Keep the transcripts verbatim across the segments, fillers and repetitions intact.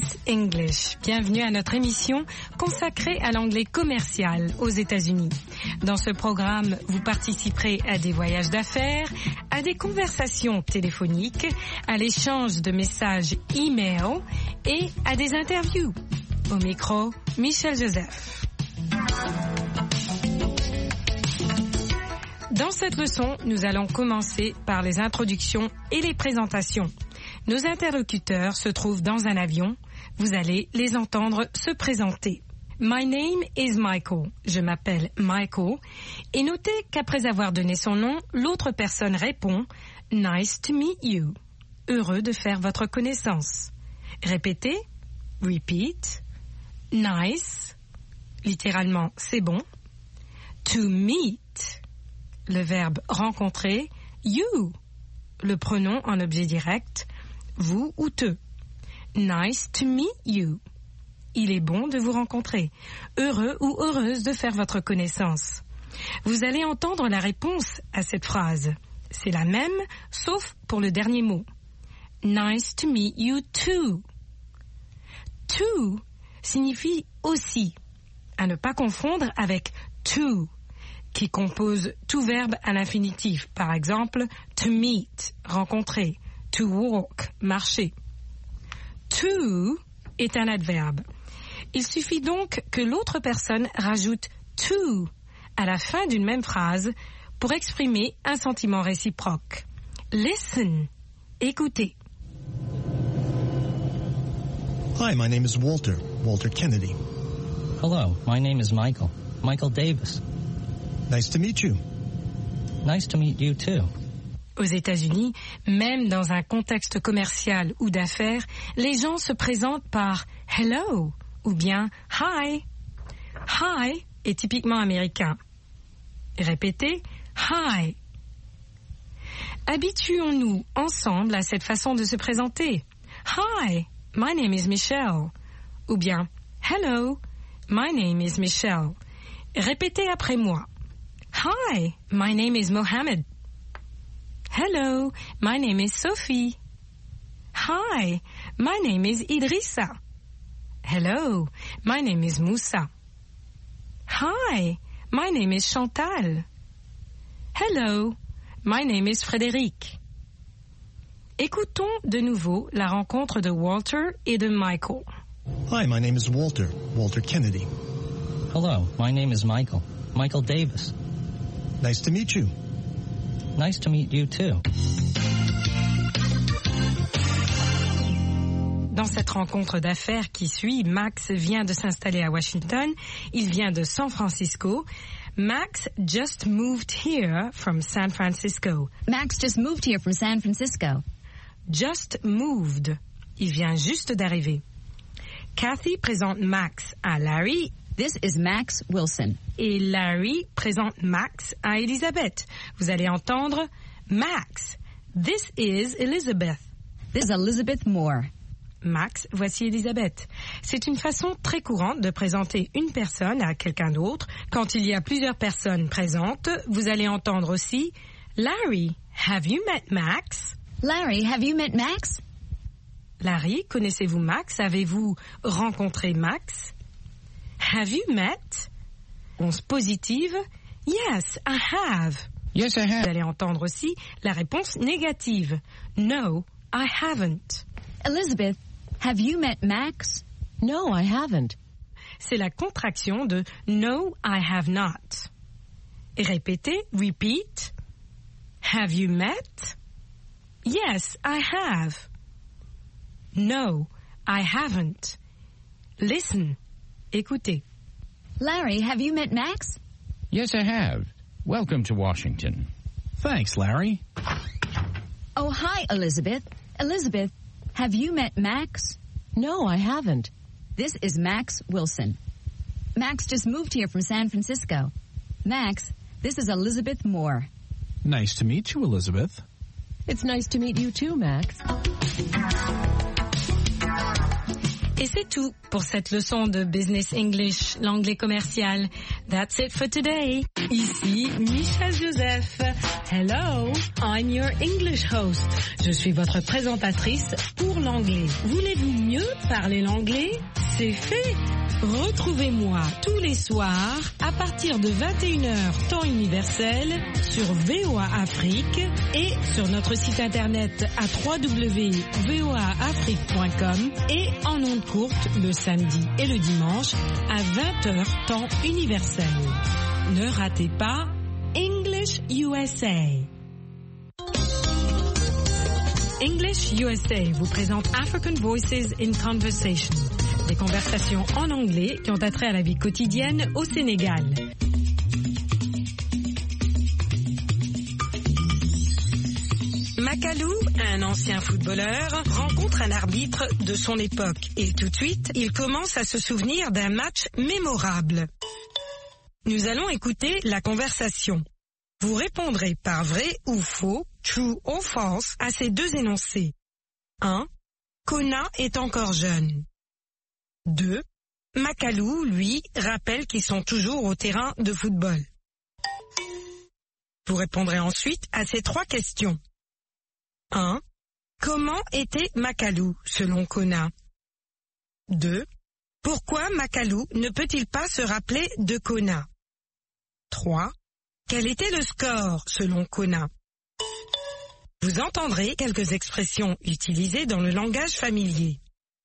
Business English. Bienvenue à notre émission consacrée à l'anglais commercial aux États-Unis. Dans ce programme, vous participerez à des voyages d'affaires, à des conversations téléphoniques, à l'échange de messages e-mail et à des interviews. Au micro, Michel Joseph. Dans cette leçon, nous allons commencer par les introductions et les présentations. Nos interlocuteurs se trouvent dans un avion. Vous allez les entendre se présenter. My name is Michael. Je m'appelle Michael. Et notez qu'après avoir donné son nom, l'autre personne répond « Nice to meet you ». Heureux de faire votre connaissance. Répétez. Repeat. Nice. Littéralement, c'est bon. To meet. Le verbe rencontrer. You. Le pronom en objet direct. Vous ou te. Nice to meet you. Il est bon de vous rencontrer. Heureux ou heureuse de faire votre connaissance. Vous allez entendre la réponse à cette phrase. C'est la même, sauf pour le dernier mot. Nice to meet you too. To signifie aussi, à ne pas confondre avec to, qui compose tout verbe à l'infinitif. Par exemple, to meet, rencontrer. To walk, marcher. To est un adverbe. Il suffit donc que l'autre personne rajoute to à la fin d'une même phrase pour exprimer un sentiment réciproque. Listen, écoutez. Hi, my name is Walter, Walter Kennedy. Hello, my name is Michael, Michael Davis. Nice to meet you. Nice to meet you too. Aux États-Unis, même dans un contexte commercial ou d'affaires, les gens se présentent par « hello » ou bien « hi ». « Hi » est typiquement américain. Répétez « hi ». Habituons-nous ensemble à cette façon de se présenter. « Hi, my name is Michelle » ou bien « hello, my name is Michelle ». Répétez après moi. « Hi, my name is Mohammed ». Hello, my name is Sophie. Hi, my name is Idrissa. Hello, my name is Moussa. Hi, my name is Chantal. Hello, my name is Frédéric. Écoutons de nouveau la rencontre de Walter et de Michael. Hi, my name is Walter, Walter Kennedy. Hello, my name is Michael, Michael Davis. Nice to meet you. Nice to meet you too. Dans cette rencontre d'affaires qui suit, Max vient de s'installer à Washington. Il vient de San Francisco. Max just moved here from San Francisco. Max just moved here from San Francisco. Just moved. Il vient juste d'arriver. Kathy présente Max à Larry. This is Max Wilson. Et Larry présente Max à Elizabeth. Vous allez entendre Max. This is Elizabeth. This is Elizabeth Moore. Max, voici Elizabeth. C'est une façon très courante de présenter une personne à quelqu'un d'autre. Quand il y a plusieurs personnes présentes, vous allez entendre aussi Larry, have you met Max? Larry, have you met Max? Larry, connaissez-vous Max? Avez-vous rencontré Max? Have you met? Réponse positive. Yes, I have. Yes, I have. Vous allez entendre aussi la réponse négative. No, I haven't. Elizabeth, have you met Max? No, I haven't. C'est la contraction de No, I have not. Et répétez, repeat. Have you met? Yes, I have. No, I haven't. Listen. Écoutez. Larry, have you met Max? Yes, I have. Welcome to Washington. Thanks, Larry. Oh, hi, Elizabeth. Elizabeth, have you met Max? No, I haven't. This is Max Wilson. Max just moved here from San Francisco. Max, this is Elizabeth Moore. Nice to meet you, Elizabeth. It's nice to meet you too, Max. Et c'est tout pour cette leçon de Business English, l'anglais commercial. That's it for today. Ici Michel Joseph. Hello, I'm your English host. Je suis votre présentatrice pour en anglais. Voulez-vous mieux parler l'anglais? C'est fait! Retrouvez-moi tous les soirs à partir de vingt et une heures temps universel sur V O A Afrique et sur notre site internet à w w w point v o a afrique point com et en ondes courtes le samedi et le dimanche à vingt heures temps universel. Ne ratez pas English U S A. English U S A vous présente African Voices in Conversation. Des conversations en anglais qui ont attrait à la vie quotidienne au Sénégal. Makalou, un ancien footballeur, rencontre un arbitre de son époque et tout de suite, il commence à se souvenir d'un match mémorable. Nous allons écouter la conversation. Vous répondrez par vrai ou faux, true or false, à ces deux énoncés. un. Kona est encore jeune. deux. Makalou, lui, rappelle qu'ils sont toujours au terrain de football. Vous répondrez ensuite à ces trois questions. un. Comment était Makalou, selon Kona? deux. Pourquoi Makalou ne peut-il pas se rappeler de Kona? trois. Quel était le score, selon Kona? Vous entendrez quelques expressions utilisées dans le langage familier.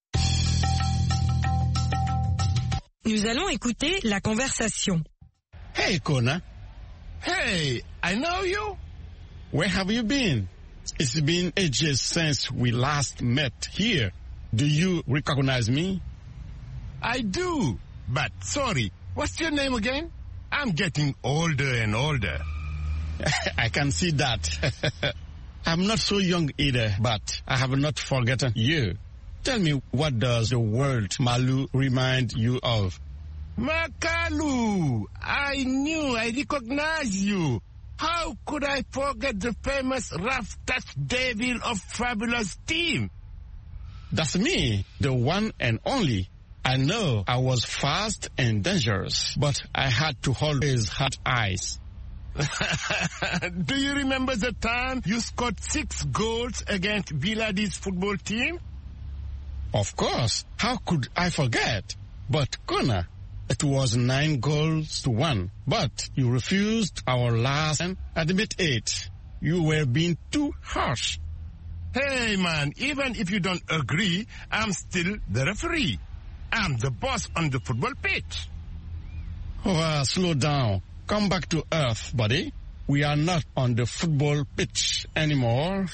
Nous allons écouter la conversation. Hey, Kona. Hey, I know you. Where have you been? It's been ages since we last met here. Do you recognize me? I do, but sorry, what's your name again? I'm getting older and older. I can see that. I'm not so young either, but I have not forgotten you. Tell me, what does the word Malu remind you of? Makalu! I knew I recognized you. How could I forget the famous rough touch devil of Fabulous Team? That's me, the one and only. I know I was fast and dangerous, but I had to always have eyes. Do you remember the time you scored six goals against Villadis football team? Of course. How could I forget? But Kona, it was nine goals to one. But you refused our last and admit it. You were being too harsh. Hey man, even if you don't agree, I'm still the referee. I'm the boss on the football pitch. Oh, uh, slow down. Come back to earth, buddy. We are not on the football pitch anymore.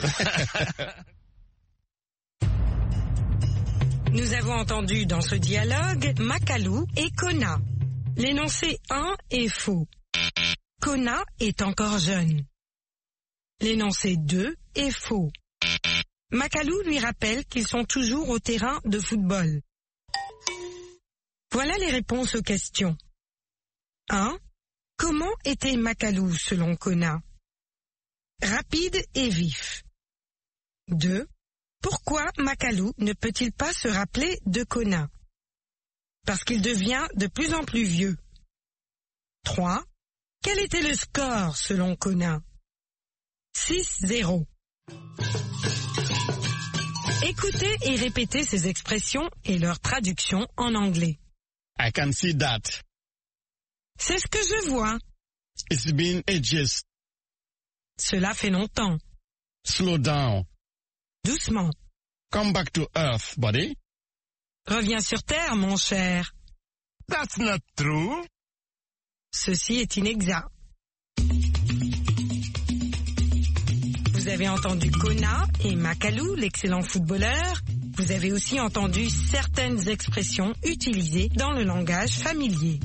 Nous avons entendu dans ce dialogue Makalou et Kona. L'énoncé un est faux. Kona est encore jeune. L'énoncé deux est faux. Makalou lui rappelle qu'ils sont toujours au terrain de football. Voilà les réponses aux questions. un. Comment était Makalou selon Kona? Rapide et vif. deux. Pourquoi Makalou ne peut-il pas se rappeler de Kona? Parce qu'il devient de plus en plus vieux. trois. Quel était le score selon Kona? six zéro. Écoutez et répétez ces expressions et leur traduction en anglais. I can see that. C'est ce que je vois. It's been ages. Cela fait longtemps. Slow down. Doucement. Come back to earth, buddy. Reviens sur terre, mon cher. That's not true. Ceci est inexact. Vous avez entendu Kona et Makalou, l'excellent footballeur. Vous avez aussi entendu certaines expressions utilisées dans le langage familier.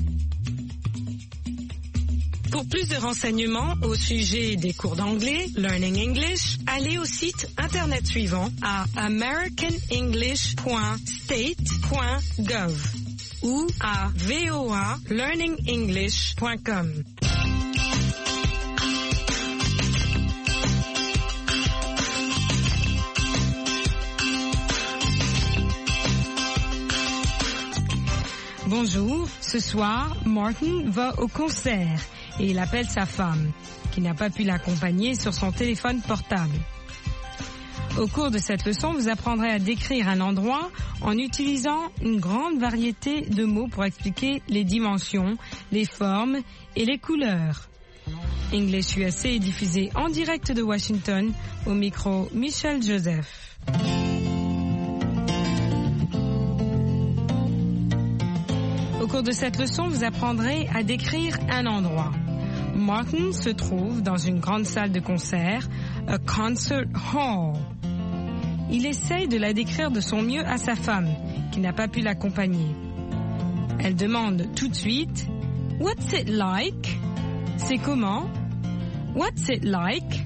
Pour plus de renseignements au sujet des cours d'anglais, Learning English, allez au site internet suivant à american english point state point gov ou à v o a learning english point com. Bonjour, ce soir, Martin va au concert et il appelle sa femme, qui n'a pas pu l'accompagner sur son téléphone portable. Au cours de cette leçon, vous apprendrez à décrire un endroit en utilisant une grande variété de mots pour expliquer les dimensions, les formes et les couleurs. English U S A est diffusé en direct de Washington, au micro Michel Joseph. Au cours de cette leçon, vous apprendrez à décrire un endroit. Martin se trouve dans une grande salle de concert, a concert hall. Il essaye de la décrire de son mieux à sa femme, qui n'a pas pu l'accompagner. Elle demande tout de suite « What's it like ?» C'est comment? What's it like?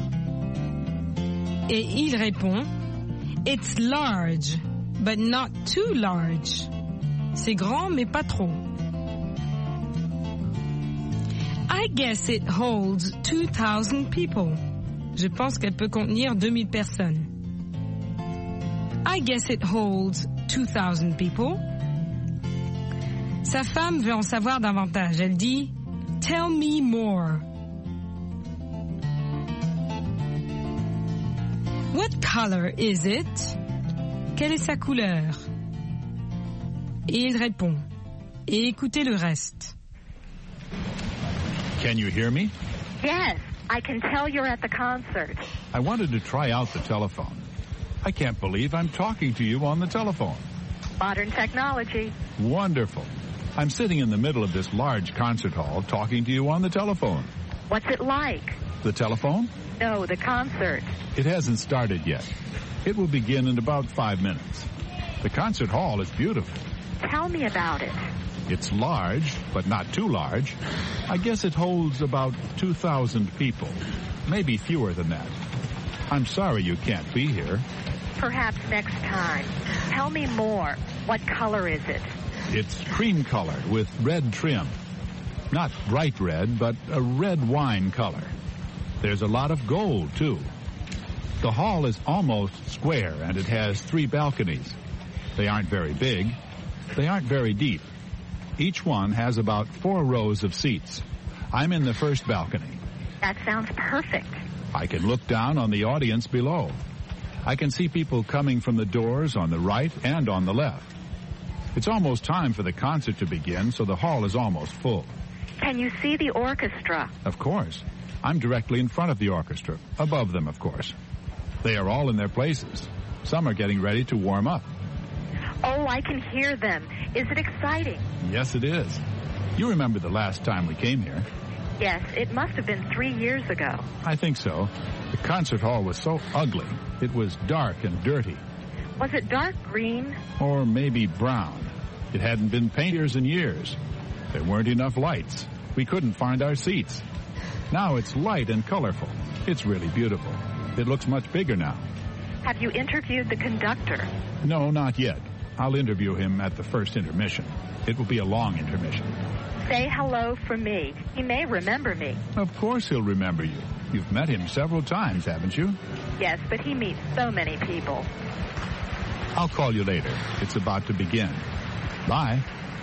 Et il répond It's large, but not too large. C'est grand, mais pas trop. I guess it holds two thousand people. Je pense qu'elle peut contenir deux mille personnes. I guess it holds two thousand people. Sa femme veut en savoir davantage. Elle dit Tell me more. What color is it? Quelle est sa couleur? Et il répond. Et écoutez le reste. Can you hear me? Yes, I can tell you're at the concert. I wanted to try out the telephone. I can't believe I'm talking to you on the telephone. Modern technology. Wonderful. I'm sitting in the middle of this large concert hall talking to you on the telephone. What's it like? The telephone? No, the concert. It hasn't started yet. It will begin in about five minutes. The concert hall is beautiful. Tell me about it. It's large, but not too large. I guess it holds about two thousand people. Maybe fewer than that. I'm sorry you can't be here. Perhaps next time. Tell me more. What color is it? It's cream colored with red trim. Not bright red, but a red wine color. There's a lot of gold, too. The hall is almost square, and it has three balconies. They aren't very big. They aren't very deep. Each one has about four rows of seats. I'm in the first balcony. That sounds perfect. I can look down on the audience below. I can see people coming from the doors on the right and on the left. It's almost time for the concert to begin, so the hall is almost full. Can you see the orchestra? Of course. I'm directly in front of the orchestra, above them, of course. They are all in their places. Some are getting ready to warm up. Oh, I can hear them. Is it exciting? Yes, it is. You remember the last time we came here? Yes, it must have been three years ago. I think so. The concert hall was so ugly. It was dark and dirty. Was it dark green? Or maybe brown. It hadn't been painted in years. There weren't enough lights. We couldn't find our seats. Now it's light and colorful. It's really beautiful. It looks much bigger now. Have you interviewed the conductor? No, not yet. I'll interview him at the first intermission. It will be a long intermission. Say hello from me. He may remember me. Of course he'll remember you. You've met him several times, haven't you? Yes, but he meets so many people. I'll call you later. It's about to begin. Bye.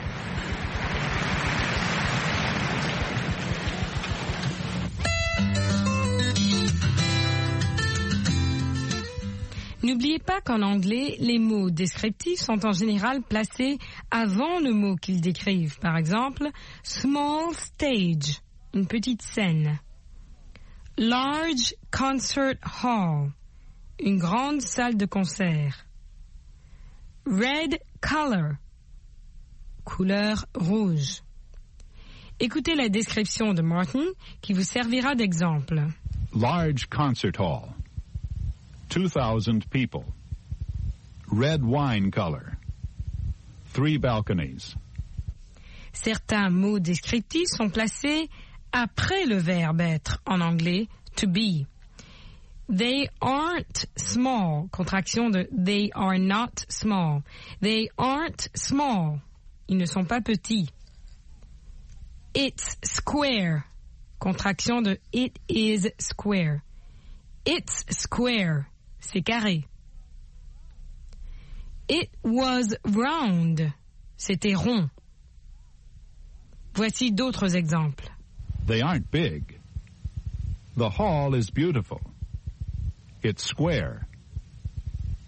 N'oubliez pas qu'en anglais, les mots descriptifs sont en général placés avant le mot qu'ils décrivent. Par exemple, small stage, une petite scène. Large concert hall, une grande salle de concert. Red color, couleur rouge. Écoutez la description de Martin qui vous servira d'exemple. Large concert hall. two thousand people. Red wine color. Three balconies. Certains mots descriptifs sont placés après le verbe être, en anglais, to be. They aren't small, contraction de they are not small. They aren't small. Ils ne sont pas petits. It's square, contraction de it is square. It's square, c'est carré. It was round, c'était rond. Voici d'autres exemples. They aren't big. The hall is beautiful. It's square.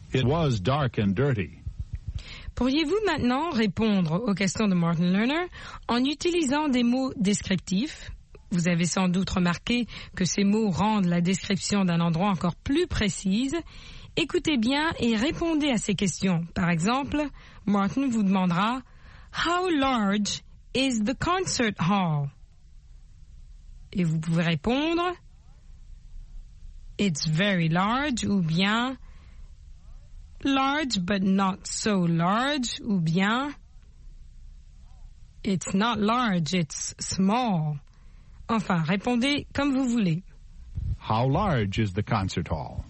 It was dark and dirty. Pourriez-vous maintenant répondre aux questions de Martin Lerner en utilisant des mots descriptifs? Vous avez sans doute remarqué que ces mots rendent la description d'un endroit encore plus précise. Écoutez bien et répondez à ces questions. Par exemple, Martin vous demandera « How large is the concert hall ?» Et vous pouvez répondre « It's very large » ou bien « Large but not so large » ou bien « It's not large, it's small ». Enfin, répondez comme vous voulez. How large is the concert hall?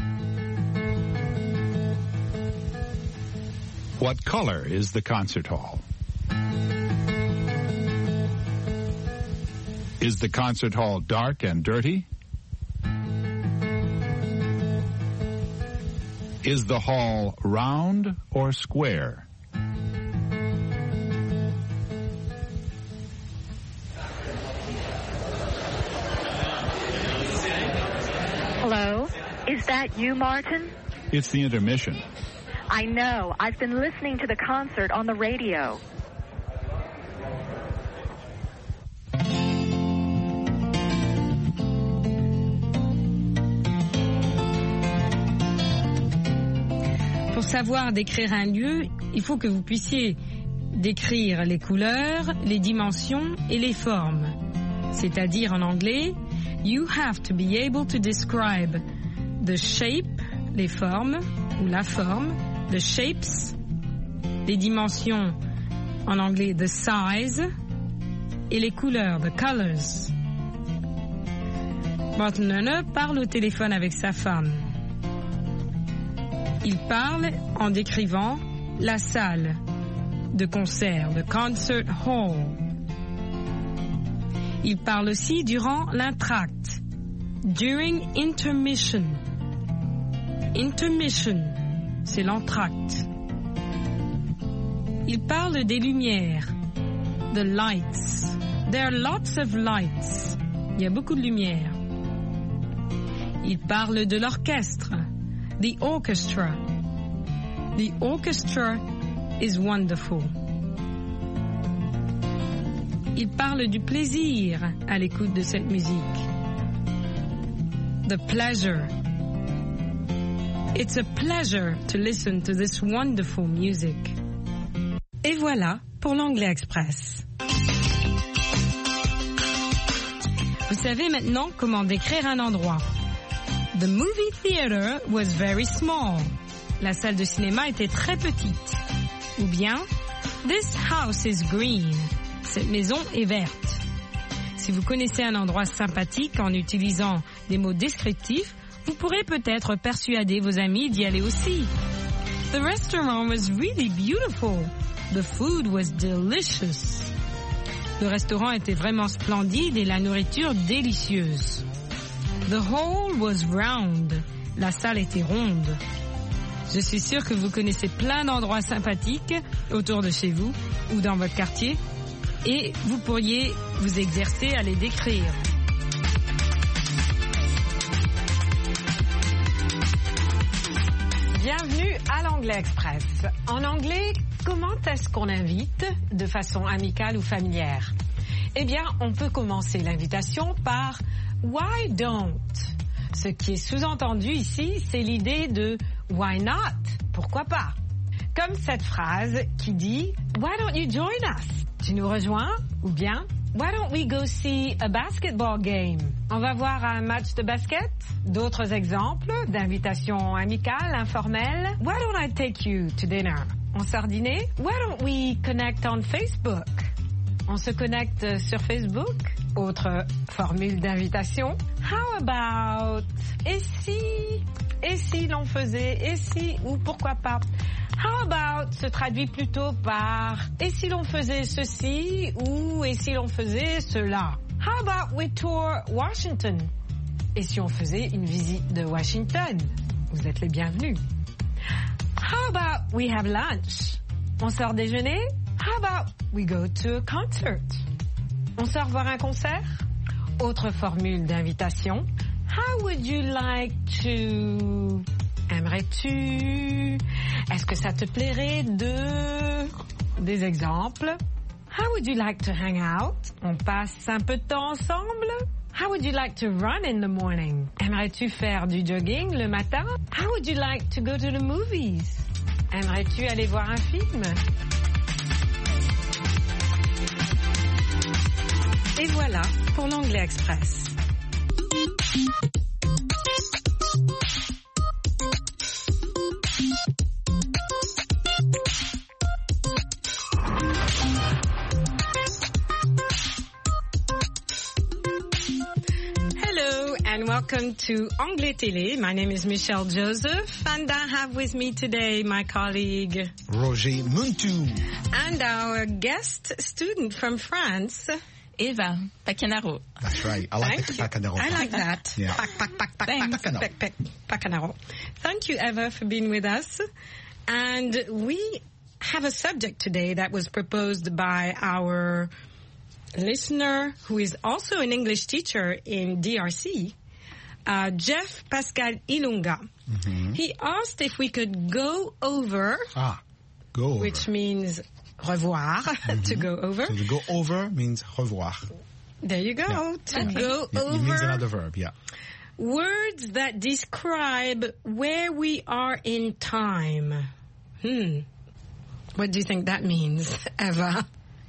What color is the concert hall? Is the concert hall dark and dirty? Is the hall round or square? Hello? Is that you, Martin? It's the intermission. I know. I've been listening to the concert on the radio. Pour savoir décrire un lieu, il faut que vous puissiez décrire les couleurs, les dimensions et les formes. C'est-à-dire en anglais, you have to be able to describe the shape, les formes, ou la forme, the shapes, les dimensions, en anglais the size, et les couleurs, the colors. Martin Lerner parle au téléphone avec sa femme. Il parle en décrivant la salle de concert, the concert hall. Il parle aussi durant l'entracte, during intermission. Intermission, c'est l'entracte. Il parle des lumières, the lights. There are lots of lights. Il y a beaucoup de lumière. Il parle de l'orchestre, the orchestra. The orchestra is wonderful. Il parle du plaisir à l'écoute de cette musique. The pleasure. It's a pleasure to listen to this wonderful music. Et voilà pour l'Anglais Express. Vous savez maintenant comment décrire un endroit. The movie theater was very small. La salle de cinéma était très petite. Ou bien, this house is green. Cette maison est verte. Si vous connaissez un endroit sympathique en utilisant des mots descriptifs, vous pourrez peut-être persuader vos amis d'y aller aussi. The restaurant was really beautiful. The food was delicious. Le restaurant était vraiment splendide et la nourriture délicieuse. The hall was round. La salle était ronde. Je suis sûre que vous connaissez plein d'endroits sympathiques autour de chez vous ou dans votre quartier et vous pourriez vous exercer à les décrire. Bienvenue à l'Anglais Express. En anglais, comment est-ce qu'on invite de façon amicale ou familière? Eh bien, on peut commencer l'invitation par « Why don't ?» Ce qui est sous-entendu ici, c'est l'idée de « Why not ?» Pourquoi pas? Comme cette phrase qui dit « Why don't you join us ?» Tu nous rejoins? Ou bien « Why don't we go see a basketball game ?» On va voir un match de basket? D'autres exemples d'invitations amicales, informelles. « Why don't I take you to dinner ?» On sort dîner? « Why don't we connect on Facebook ?» On se connecte sur Facebook? Autre formule d'invitation. « How about ?» Et si? Et si l'on faisait? Et si? Ou pourquoi pas? How about se traduit plutôt par et si l'on faisait ceci ou et si l'on faisait cela. How about we tour Washington? Et si on faisait une visite de Washington? Vous êtes les bienvenus. How about we have lunch? On sort déjeuner? How about we go to a concert? On sort voir un concert? Autre formule d'invitation. How would you like to... Aimerais-tu? Est-ce que ça te plairait de... Des exemples? How would you like to hang out? On passe un peu de temps ensemble? How would you like to run in the morning? Aimerais-tu faire du jogging le matin? How would you like to go to the movies? Aimerais-tu aller voir un film? Et voilà pour l'Anglais Express. Hello and welcome to Anglais Télé. My name is Michelle Joseph and I have with me today my colleague Roger Muntu. And our guest student from France, Eva Pacanaro. That's right. I like the Pacanaro. I like that. Yeah. Pac, pac, pac, pac, pac, pac, pac, Pacanaro. Thank you, Eva, for being with us. And we have a subject today that was proposed by our listener, who is also an English teacher in D R C, uh, Jeff Pascal Ilunga. Mm-hmm. He asked if we could go over, Ah, go over. which means revoir, mm-hmm. to go over. So to go over means revoir. There you go. Yeah. To Okay. go It, over. it means another verb, yeah. Words that describe where we are in time. Hmm. What do you think that means, Eva?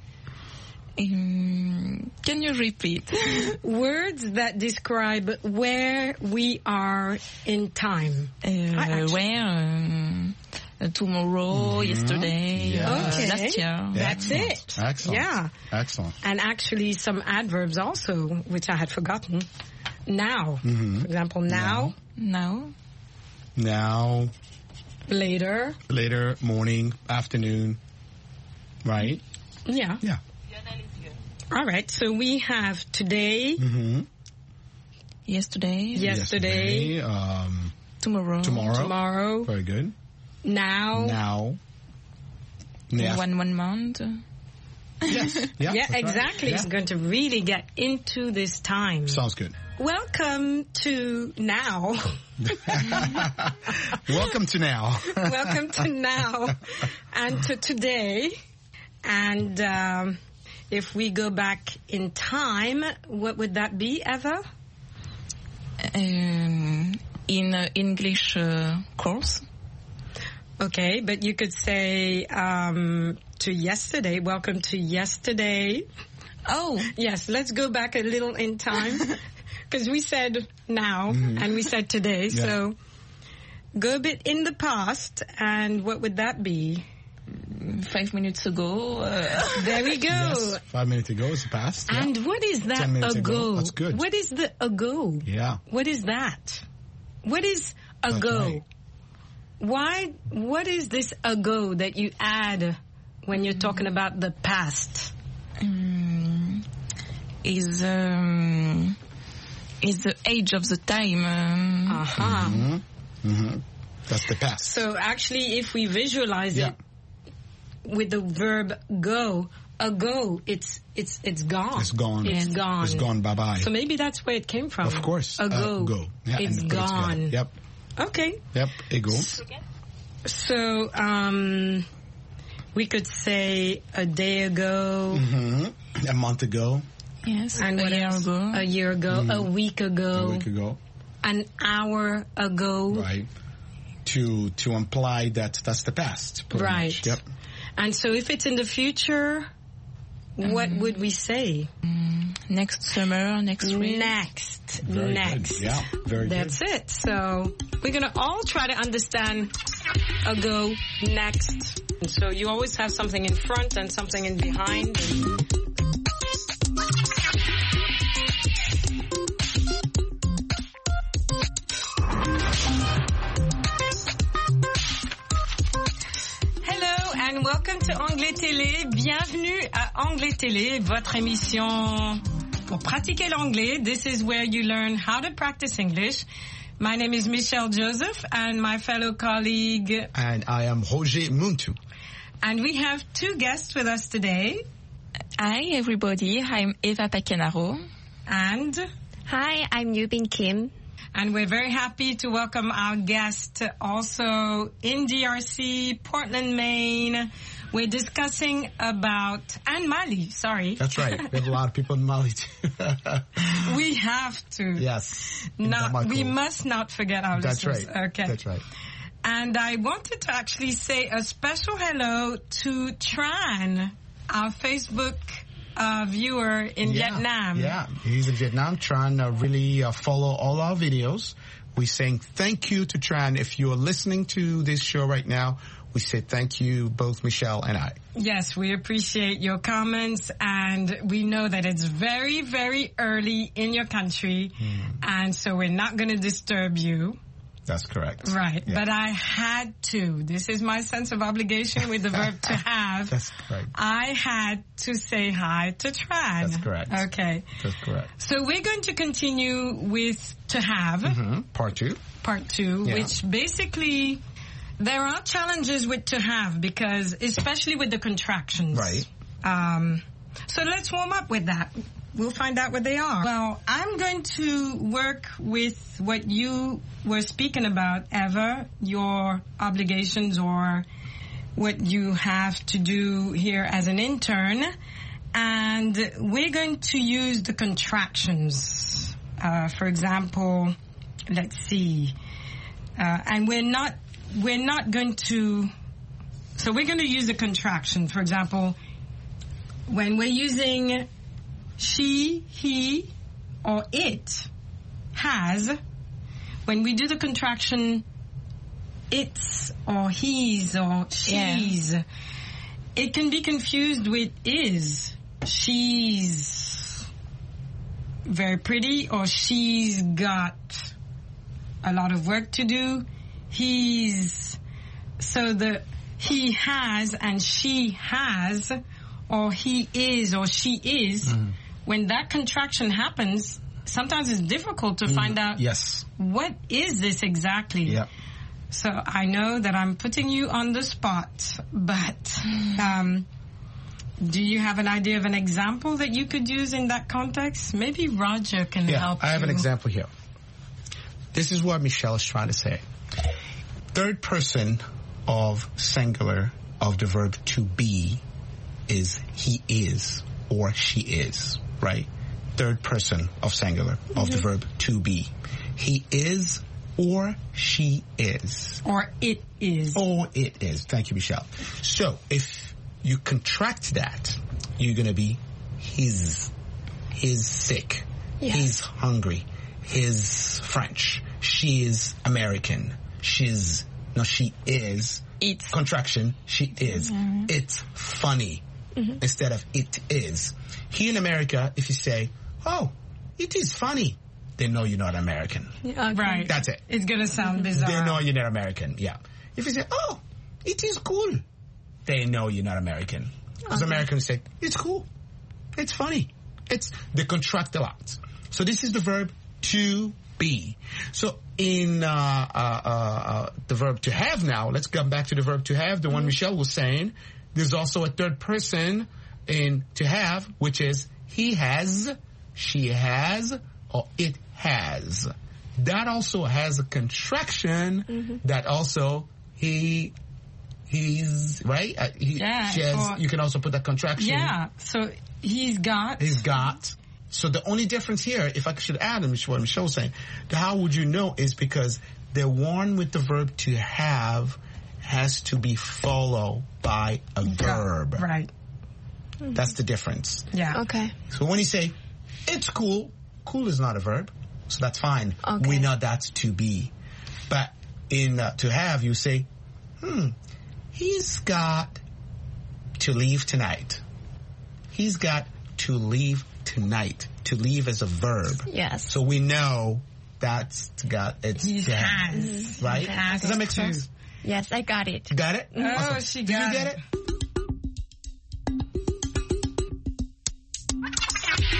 Um, can you repeat? Words that describe where we are in time. Uh, where? Um, tomorrow, Mm-hmm. yesterday, Yeah. uh, Okay. last year. That's Excellent. it. Excellent. Yeah. Excellent. And actually some adverbs also, which I had forgotten. Now. Mm-hmm. For example, now, Now. Now, later. later, morning, afternoon, right? Yeah. Yeah. All right. So we have today, Mm-hmm. Yesterday. yesterday, um, Tomorrow. tomorrow. tomorrow, Very good. now. Now. Yeah. One one month. Yes. Yeah, Yeah, that's right. exactly. Yeah. It's going to really get into this time. Sounds good. Welcome to now. Welcome to now. Welcome to now and to today. And um, if we go back in time, what would that be, Eva? Um, in uh, English uh, course. Okay, but you could say um, to yesterday. Welcome to yesterday. Oh. Yes, let's go back a little in time. Because we said now mm-hmm. and we said today. Yeah. So go a bit in the past. And what would that be? Five minutes ago. Uh, there we go. Yes, five minutes ago is past. Yeah. And what is that Ten minutes ago? ago. That's good. What is the ago? Yeah. What is that? What is ago? Okay. Why? What is this ago that you add when you're talking about the past? Um, is um, is the age of the time. Um, uh-huh. Mm-hmm. Mm-hmm. That's the past. So actually, if we visualize yeah. it with the verb go, ago, it's it's it's gone. It's gone. It's gone. It's gone. Bye bye. So maybe that's where it came from. Of course. Ago. Uh, go. Yeah, it's gone. It yep. Okay. Yep. Ego. So um, we could say a day ago. Mm-hmm. A month ago. Yes. And a what year else? ago. A year ago. Mm. A week ago. A week ago. An hour ago. Right. To to imply that that's the past. Right. Much. Yep. And so if it's in the future, mm. what would we say? Mm. Next summer, next spring. Next. Very Next. Good. Yeah. Very That's good. it. So we're going to all try to understand ago, next. And so you always have something in front and something in behind. And and welcome to Anglais Télé. Bienvenue à Anglais Télé, votre émission pour pratiquer l'anglais. This is where you learn how to practice English. My name is Michelle Joseph and my fellow colleague. And I am Roger Muntu. And we have two guests with us today. Hi everybody, I'm Eva Pacanaro. And? Hi, I'm Yubin Kim. And we're very happy to welcome our guest also in D R C, Portland, Maine. We're discussing about, and Mali, sorry. That's right. We have a lot of people in Mali too. We have to. Yes. Not, we must not forget our That's listeners. right. Okay. That's right. And I wanted to actually say a special hello to Tran, our Facebook uh, viewer in yeah, Vietnam. Yeah, he's in Vietnam. Tran uh, really uh, follow all our videos. We're saying thank you to Tran. If you're listening to this show right now, we say thank you, both Michelle and I. Yes, we appreciate your comments, and we know that it's very, very early in your country, mm. and so we're not going to disturb you. That's correct. Right. Yeah. But I had to. This is my sense of obligation with the verb to have. That's correct. I had to say hi to Tran. That's correct. Okay. That's correct. So we're going to continue with to have. Mm-hmm. Part two. Part two, yeah. Which basically, there are challenges with to have because, especially with the contractions. Right. Um, so let's warm up with that. We'll find out what they are. Well, I'm going to work with what you were speaking about, Eva, your obligations or what you have to do here as an intern. And we're going to use the contractions. Uh, for example, let's see. Uh, and we're not, we're not going to, so we're going to use the contraction. For example, when we're using she, he, or it has, when we do the contraction it's or he's or she's, yeah. It can be confused with is. She's very pretty or she's got a lot of work to do. He's, so the he has and she has or he is or she is, mm. when that contraction happens, sometimes it's difficult to mm. find out yes. what is this exactly. Yep. So I know that I'm putting you on the spot, but um, do you have an idea of an example that you could use in that context? Maybe Roger can yeah, help I have you. an example here. This is what Michelle is trying to say. Third person of singular of the verb to be is he is or she is, right? Third person of singular mm-hmm. of the verb to be. He is or she is. Or it is. Or it is. Thank you, Michelle. So if you contract that, you're going to be his. He's sick. Yes. He's hungry. He's French. She is American. She's, no, she is. It's. Contraction. She is. Mm-hmm. It's funny. Mm-hmm. Instead of it is. Here in America, if you say, oh, it is funny, they know you're not American. Yeah, okay. Right. That's it. It's going to sound bizarre. They know you're not American, yeah. If you say, oh, it is cool, they know you're not American. Because okay. Americans say, it's cool. It's funny. It's, they contract a lot. So this is the verb to be. So in uh, uh, uh, the verb to have now, let's come back to the verb to have, the mm-hmm. one Michelle was saying. There's also a third person in to have, which is he has, she has, or it has. That also has a contraction mm-hmm. that also he, he's, right? Uh, he, yeah. She has, or, you can also put that contraction. Yeah, so he's got. He's got. So the only difference here, if I should add, and what Michelle was saying, the how would you know is because the one with the verb to have has to be followed by a verb. Right. Mm-hmm. That's the difference. Yeah. Okay. So when you say, it's cool, cool is not a verb, so that's fine. Okay. We know that's to be. But in uh, to have, you say, hmm, he's got to leave tonight. He's got to leave tonight. To leave is a verb. Yes. So we know that's got, it's he to has. have, right? Has Does that make sense? Yes, I got it. Got it? Oh, awesome. she Did got you get it. it?